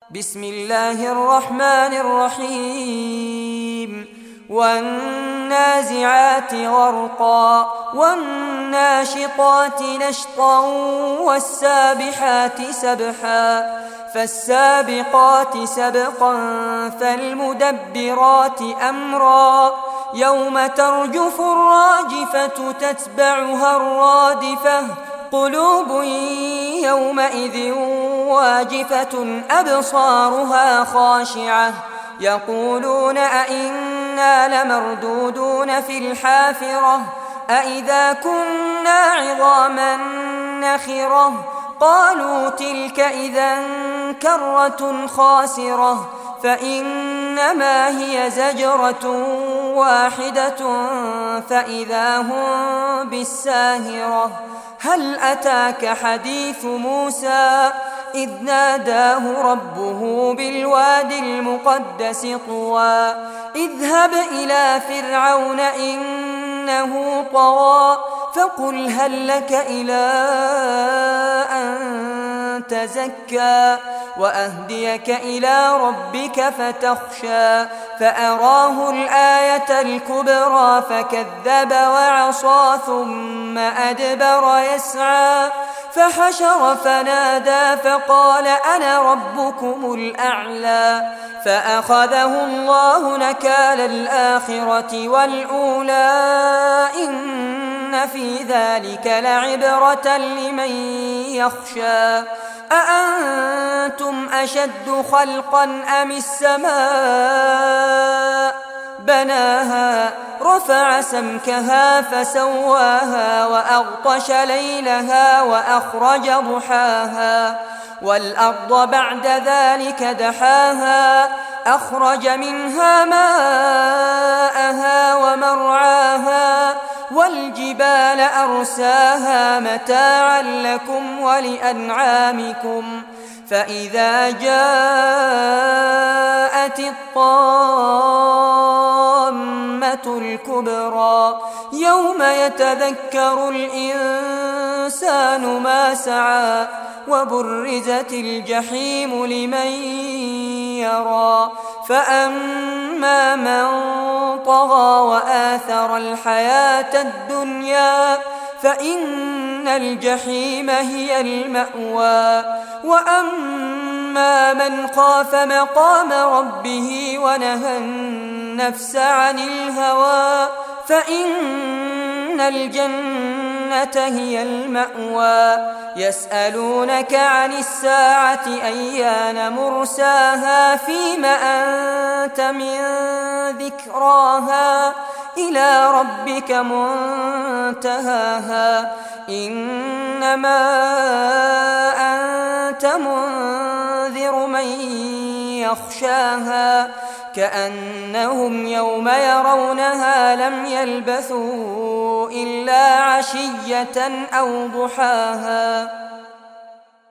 بسم الله الرحمن الرحيم والنازعات غرقا والناشطات نشطا والسابحات سبحا فالسابقات سبقا فالمدبرات أمرا يوم ترجف الراجفة تتبعها الرادفة قلوب يومئذ واجفة أبصارها خاشعة يقولون أئنا لمردودون في الحافرة أئذا كنا عظاما نخرة قالوا تلك إذا كرة خاسرة فإنما هي زجرة واحدة فإذا هم بالساهرة هل أتاك حديث موسى إذ ناداه ربه بالواد المقدس طوى اذهب إلى فرعون إنه طغى فقل هل لك إلى أن تزكى وأهديك إلى ربك فتخشى فأراه الآية الكبرى فكذب وعصى ثم أدبر يسعى فحشر فنادى فقال أنا ربكم الأعلى فأخذه الله نكال الآخرة والأولى إن في ذلك لعبرة لمن يخشى أأنتم أشد خلقا أم السماء بناها رفع سمكها فسواها وأغطش ليلها وأخرج ضحاها والأرض بعد ذلك دحاها أخرج منها ماءها ومرعاها والجبال أرساها متاعا لكم ولأنعامكم فإذا جاءت الطامة الكبرى يوم يتذكر الإنسان ما سعى وبرزت الجحيم لمن يرى فأما من طغى وآثر الحياة الدنيا فإن الجحيم هي المأوى وأما من خاف مقام ربه ونهى النفس عن الهوى فإن الجنة هي المأوى يسألونك عن الساعة أيان مرساها فيم أنت من ذكراها إلى ربك منتهاها إنما أنت منذر من يخشاها كأنهم يوم يرونها لم يلبثوا إلا عشية أو ضحاها